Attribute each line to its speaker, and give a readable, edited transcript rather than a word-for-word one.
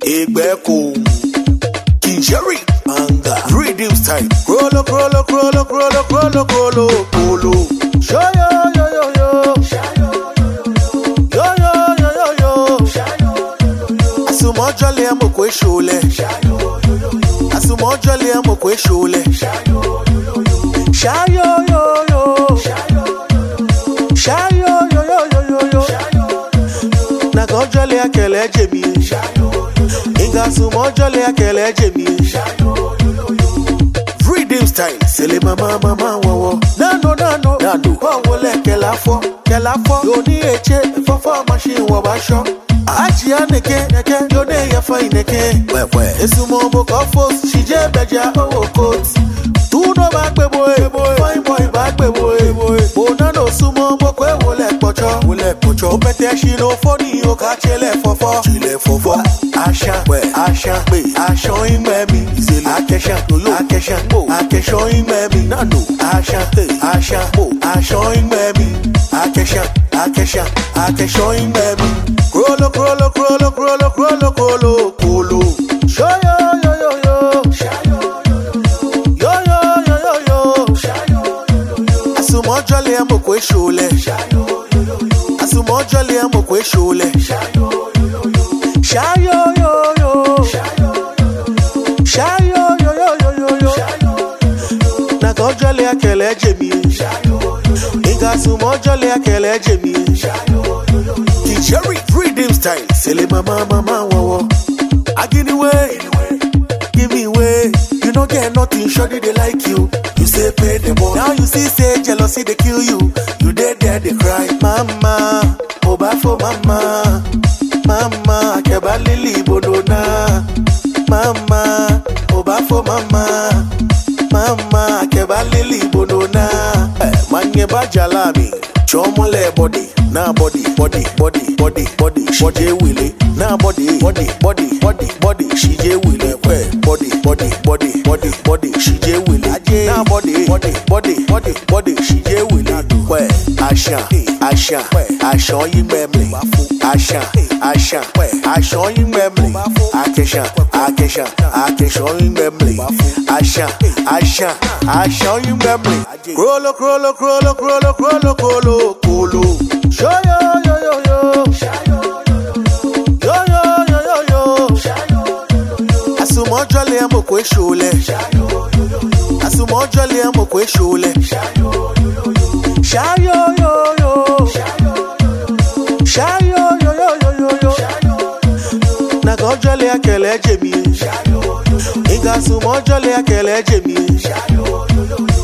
Speaker 1: Egbeko, King Jerry, Manga, Rhythm Style, Krolo, Krolo, Krolo, Krolo, Krolo, Krolo, Krolo. Show yo yo yo yo, yo yo yo yo yo. Asumo jolly amokwe shole, asumo jolly amokwe shole. Shayo yo yo, shayo yo yo yo yo yo. Na go jolly akele jemi, inga sumo jolly akele jemi. Rhythm Style, sele mama mama wawo. Nano nano, nano. Wawo le kelafo, kelafo. Yoni eche, fofo machine wabasho. Aji aneke, neke. Yone ya fine neke. Wewe. Esumo boko fos, shije beja owo coat. Tuno bagbe boy, fine boy bagbe boy. Bonano sumo boko wole pocho, wole pocho. Opete shino foni okachele fofo, chile fofo. Asha, we, asha, be, asha imemi. Akesha, yo, akesha, mo, akesha imemi. Nano, asha, asha, mo, asha imemi. Akesha, akesha, akesha imemi. Krolo, krolo, krolo, krolo, krolo, krolo, krolo. Show yo yo yo yo. Yo yo yo yo yo. Asumo jolly amokwe shole. Asumo jolly amokwe shole. Shayo yo yo. Shayo yo yo yo yo yo. Na go jolly akele jemi. Inga sumo jolly akele jemi. King Jerry, Rhythm Style, sele mama mama wawo. Agini way, give me way. You don't get nothing, shorty they like you. You say pay the boy. Now you see say jealousy they kill you. You dead they cry. Mama, oba for mama. Mama, akeba lili bodona. Mama, oba for mama. Mama, akeba lili bodona. Manye bajalabi, chomole body. Now body, body, body, body, body, she je willy. Now body, body, body, body, body, she je willy. Body, body, body, body, body, she je willy. Now body, body, body, body, body, she je willy. Asha, Asha, Asha in memory. Asha, Asha, Asha in memory. Akesha, Akesha, Akesha in memory. Asha, Asha, Asha in memory. Krolo, krolo, krolo, krolo, krolo, krolo, krolo. Show yo yo yo yo. Yo yo yo yo yo. Asumo jolly amokwe shole. Asumo jolly amokwe shole. Shayo yo yo. Shayo yo yo yo yo yo. Na go jolly akele jemi. Inga sumo jolly akele jemi.